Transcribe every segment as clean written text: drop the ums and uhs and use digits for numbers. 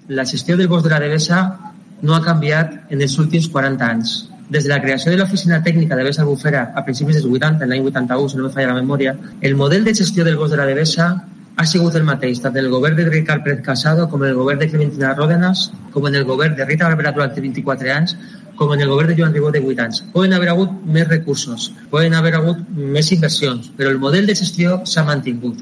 la gestió del bosc de la Devesa no ha canviat en els últims 40 anys. Des de la creació de l'Oficina Tècnica de Devesa Albufera a principis dels 80, en l'any 81, si no me falla la memòria, el model de gestió del bosc de la Devesa ha sigut el mateix, tant del govern de Ricard Pérez Casado, com en el govern de Clementina Ródenas, com en el govern de Rita Barberà durant 24 anys, com en el govern de Joan Ribó de 8 anys. Poden haver hagut més recursos, poden haver hagut més inversions, però el model de gestió s'ha mantingut.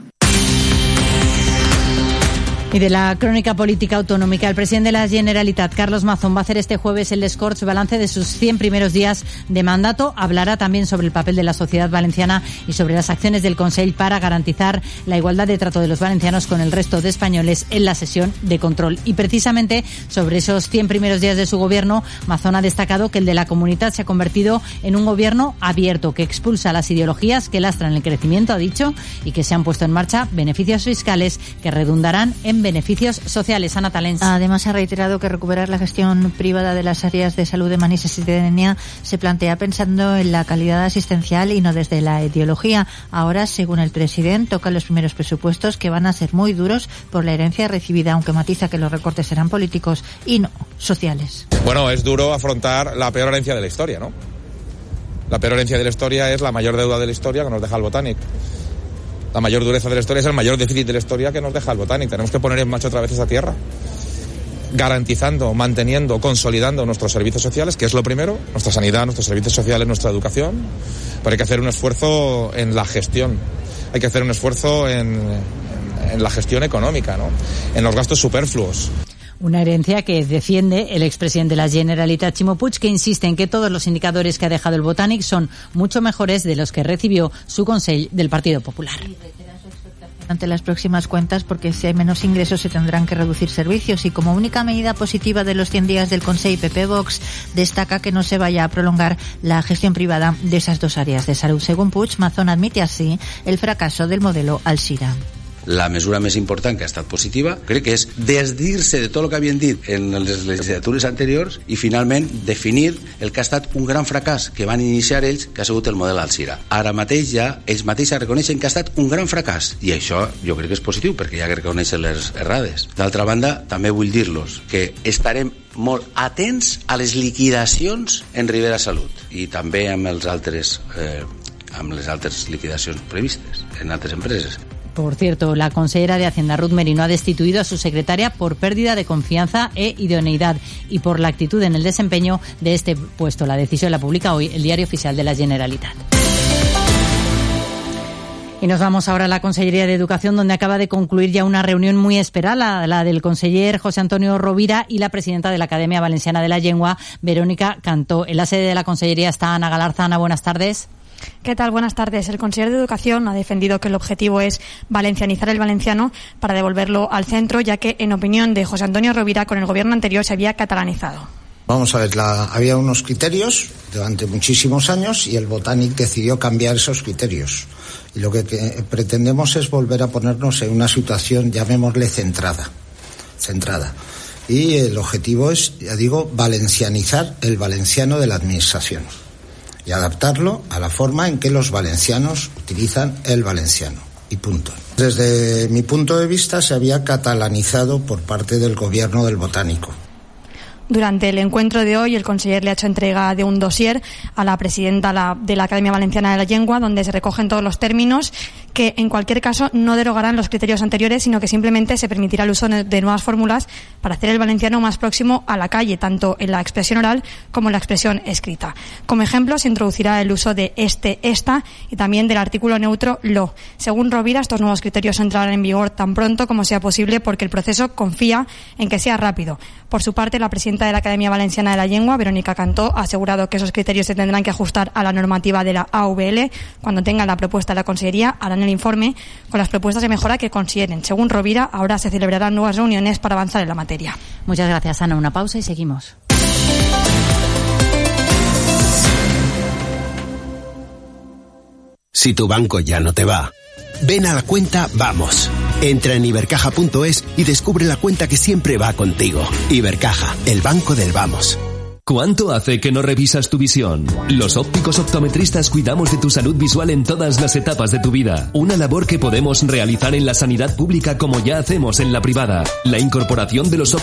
Y de la crónica política autonómica, el presidente de la Generalitat, Carlos Mazón, va a hacer este jueves el Descorts balance de sus 100 primeros días de mandato. Hablará también sobre el papel de la sociedad valenciana y sobre las acciones del Consell para garantizar la igualdad de trato de los valencianos con el resto de españoles en la sesión de control. Y precisamente sobre esos 100 primeros días de su gobierno, Mazón ha destacado que el de la Comunitat se ha convertido en un gobierno abierto que expulsa las ideologías que lastran el crecimiento, ha dicho, y que se han puesto en marcha beneficios fiscales que redundarán en beneficios sociales. Ana Talens. Además, ha reiterado que recuperar la gestión privada de las áreas de salud de Manises y de Denia se plantea pensando en la calidad asistencial y no desde la ideología. Ahora, según el presidente, tocan los primeros presupuestos que van a ser muy duros por la herencia recibida, aunque matiza que los recortes serán políticos y no sociales. Bueno, es duro afrontar la peor herencia de la historia, ¿no? La peor herencia de la historia es la mayor deuda de la historia que nos deja el Botánic. La mayor dureza de la historia es el mayor déficit de la historia que nos deja el Botánic. Tenemos que poner en marcha otra vez esa tierra, garantizando, manteniendo, consolidando nuestros servicios sociales, que es lo primero, nuestra sanidad, nuestros servicios sociales, nuestra educación. Pero hay que hacer un esfuerzo en la gestión, hay que hacer un esfuerzo en la gestión económica, ¿no? En los gastos superfluos. Una herencia que defiende el expresidente de la Generalitat, Ximo Puig, que insiste en que todos los indicadores que ha dejado el Botánic son mucho mejores de los que recibió su Consell del Partido Popular. Ante las próximas cuentas, porque si hay menos ingresos se tendrán que reducir servicios, y como única medida positiva de los 100 días del Consell, PP Vox destaca que no se vaya a prolongar la gestión privada de esas dos áreas de salud. Según Puig, Mazón admite así el fracaso del modelo Alzira. La mesura més important que ha estat positiva crec que és desdir-se de tot el que havien dit en les legislatures anteriors i finalment definir el que ha estat un gran fracàs que van iniciar ells, que ha sigut el model Alzira. Ara mateix ja ells mateixos reconeixen que ha estat un gran fracàs, i això jo crec que és positiu perquè ja que reconeixen les errades. D'altra banda, també vull dir-los que estarem molt atents a les liquidacions en Ribera Salut i també amb les altres liquidacions previstes en altres empreses. Por cierto, la consellera de Hacienda, Ruth Merino, ha destituido a su secretaria por pérdida de confianza e idoneidad y por la actitud en el desempeño de este puesto. La decisión la publica hoy el Diario Oficial de la Generalitat. Y nos vamos ahora a la Consellería de Educación, donde acaba de concluir ya una reunión muy esperada, la del conseller José Antonio Rovira y la presidenta de la Academia Valenciana de la Llengua, Verónica Cantó. En la sede de la Consellería está Ana Galarza. Ana, buenas tardes. ¿Qué tal? Buenas tardes. El consejero de Educación ha defendido que el objetivo es valencianizar el valenciano para devolverlo al centro, ya que, en opinión de José Antonio Rovira, con el gobierno anterior se había catalanizado. Vamos a ver, había unos criterios durante muchísimos años y el Botánic decidió cambiar esos criterios. Y lo que pretendemos es volver a ponernos en una situación, llamémosle centrada. Y el objetivo es, ya digo, valencianizar el valenciano de la administración y adaptarlo a la forma en que los valencianos utilizan el valenciano. Y punto. Desde mi punto de vista se había catalanizado por parte del gobierno del Botánico. Durante el encuentro de hoy, el conseller le ha hecho entrega de un dossier a la presidenta de la Academia Valenciana de la Llengua, donde se recogen todos los términos que, en cualquier caso, no derogarán los criterios anteriores, sino que simplemente se permitirá el uso de nuevas fórmulas para hacer el valenciano más próximo a la calle, tanto en la expresión oral como en la expresión escrita. Como ejemplo, se introducirá el uso de esta y también del artículo neutro lo. Según Rovira, estos nuevos criterios entrarán en vigor tan pronto como sea posible, porque el proceso confía en que sea rápido. Por su parte, la presidenta de la Academia Valenciana de la Llengua, Verónica Cantó, ha asegurado que esos criterios se tendrán que ajustar a la normativa de la AVL. Cuando tengan la propuesta de la Consellería, harán el informe con las propuestas de mejora que consideren. Según Rovira, ahora se celebrarán nuevas reuniones para avanzar en la materia. Muchas gracias, Ana. Una pausa y seguimos. Si tu banco ya no te va, ven a la cuenta Vamos. Entra en ibercaja.es y descubre la cuenta que siempre va contigo. Ibercaja, el banco del Vamos. ¿Cuánto hace que no revisas tu visión? Los ópticos optometristas cuidamos de tu salud visual en todas las etapas de tu vida. Una labor que podemos realizar en la sanidad pública como ya hacemos en la privada. La incorporación de los